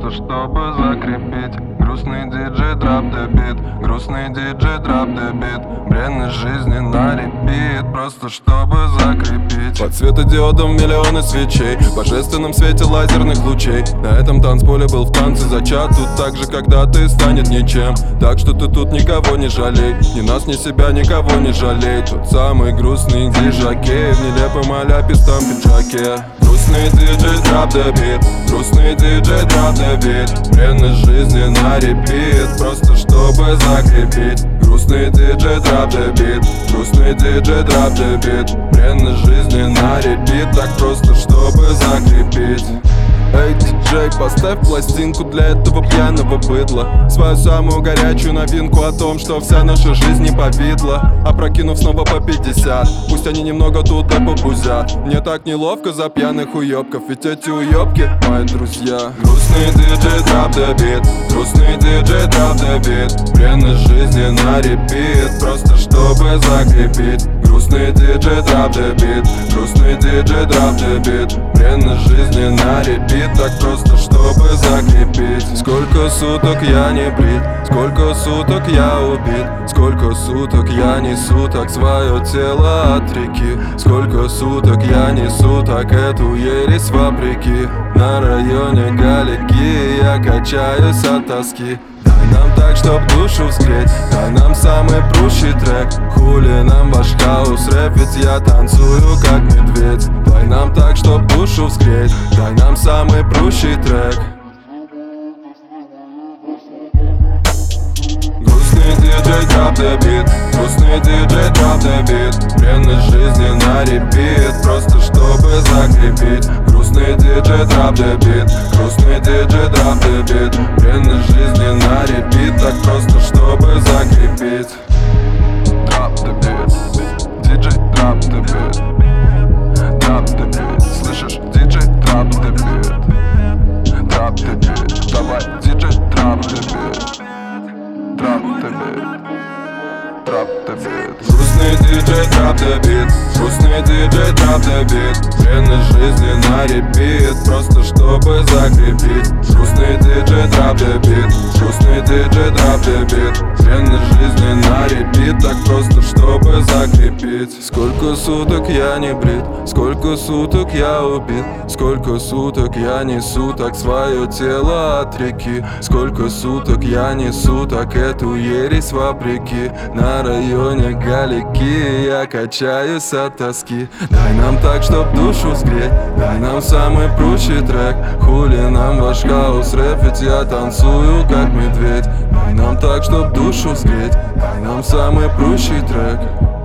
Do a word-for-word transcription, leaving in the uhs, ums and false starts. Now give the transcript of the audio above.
просто чтобы закрепить. Грустный диджей драп the beat, грустный диджей драп the beat. Бренность жизни на репит, просто чтобы закрепить. Под светодиодом миллионы свечей, в божественном свете лазерных лучей. На этом танцполе был в танце зачат. Тут так же когда-то и станет ничем. Так что ты тут никого не жалей, ни нас, ни себя, никого не жалей. Тот самый грустный диджакей в нелепом аляпистом пиджаке. Грустный диджей драп the beat, грустный диджей драп the beat. Бренность жизни на репит, просто чтобы закрепить. Грустный диджей драп the beat, грустный диджей драп the beat. Бренность жизни на репит, так просто чтобы закрепить. Эй, диджей, поставь пластинку для этого пьяного быдла. Свою самую горячую новинку о том, что вся наша жизнь не повидла. Опрокинув снова по пятьдесят, пусть они немного тут и побузят. Мне так неловко за пьяных уёбков, ведь эти уёбки мои друзья. Грустный диджей драп the beat, грустный диджей драп the beat. Бренность жизни на репит, просто чтобы закрепить. Грустный диджей драп the beat, грустный диджей драп the beat. Бренность жизни на репит, так просто чтобы закрепить. Сколько суток я не брит, сколько суток я убит. Сколько суток я несу так свое тело от реки. Сколько суток я несу так эту ересь вопреки. На районе Галики я качаюсь от тоски. Дай нам так, чтоб душу взгреть, дай нам самый прущий трек. Хули нам ваш хаус рэп, ведь я танцую как медведь. Дай нам так, чтоб душу взгреть, дай нам самый прущий трек. Грустный диджей драп the beat, грустный диджей драп the beat. Бренность жизни на репит, просто чтобы закрепить. Грустный диджей драп the beat, грустный диджей драп the beat. Бренность жизни на репит, так просто чтобы закрепить. Drop the beat, диджей drop the beat, drop the beat, слышишь, диджей drop the beat, drop the beat, давай, диджей drop the beat, drop the beat, drop the beat. Грустный диджей drop the beat, грустный диджей drop the beat. Бренность жизни на репит, просто чтобы закрепить. Грустный диджей drop the beat, грустный диджей drop the beat. Бренность жизни на репит, так просто чтобы закрепить. Сколько суток я не брит, сколько суток я убит. Сколько суток я несу так свое тело от реки. Сколько суток я несу так эту ересь вопреки. На районе Галики я качаюсь от тоски. Дай нам так, чтоб душу взгреть, дай нам самый прущий трек. Хули нам ваш хаус рэп, ведь я танцую как медведь. Дай нам так, чтоб душу взгреть, дай нам самый прущий трек.